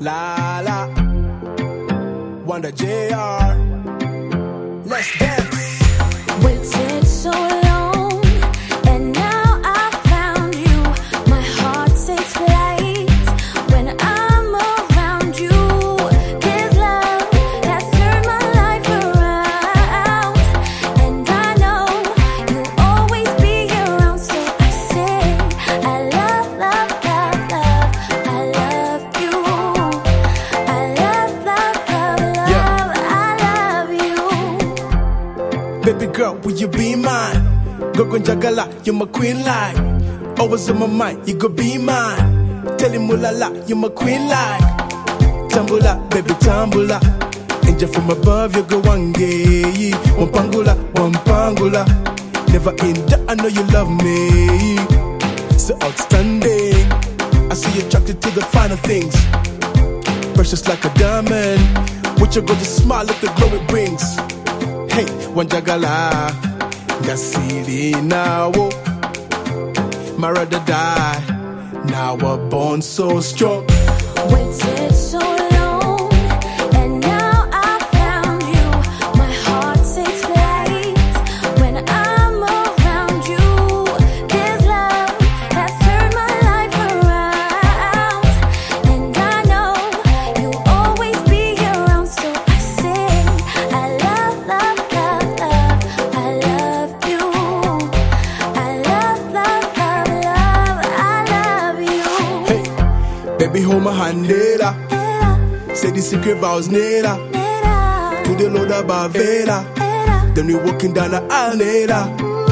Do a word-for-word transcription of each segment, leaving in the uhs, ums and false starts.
La la, Wonder J R. Let's dance. Waited so long, and now I found you. My heart takes flight when I'm around you. This love has turned my life around, and I know you'll always be around. So I say, I love, love, love, love. I love you. I love, love, love, love. Yeah. I love you. Baby girl, will you be mine? Gogo Njagala, you're my queen like. Always on my mind, you go be mine. Tell him mulala, you're my queen like. Tambula, baby tambula. Angel from above, you go one gay. One pangula, one pangula. Never in doubt, I know you love me. So outstanding. I see you attracted to the finer things. Precious like a diamond. With your gorgeous smile, look the glow it brings. Hey, Wanjagala, Gasili now, Marada die. Now we're born so strong. Waited so long, and now I found you. My heart takes flight when I'm around you. This love has turned my life around, and I know you'll always be around. So I say, I love, love, love, love. I love you. I love, love, love, love. I love you. Hey, baby, hold my hand, nera. Say the secret vows, nera. To the Lord of Bavera. Then we walking down the aisle, nera.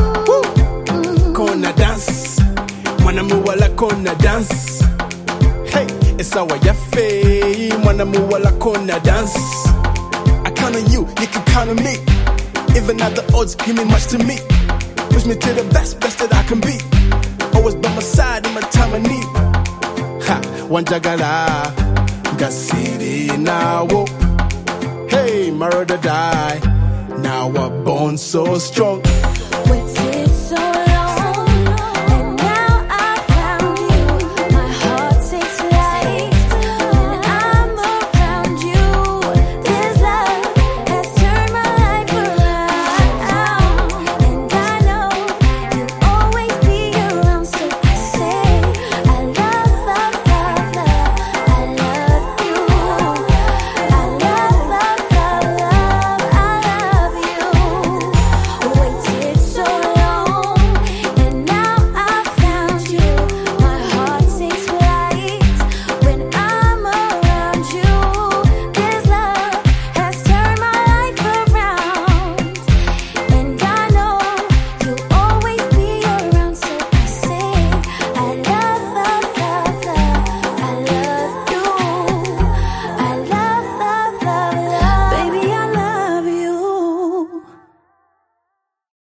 Woo! Kona dance. Mwana muwala kona dance. Hey, it's our yafe. Mwana muwala kona dance. I count on you, you can count on me. Even at the odds, you mean much to me. Push me to the best, best that I can be. Always by my side in my time of need. Ha, Wanjagala, Gasiri now. Hey, Marada die. Now we're born so strong. Wait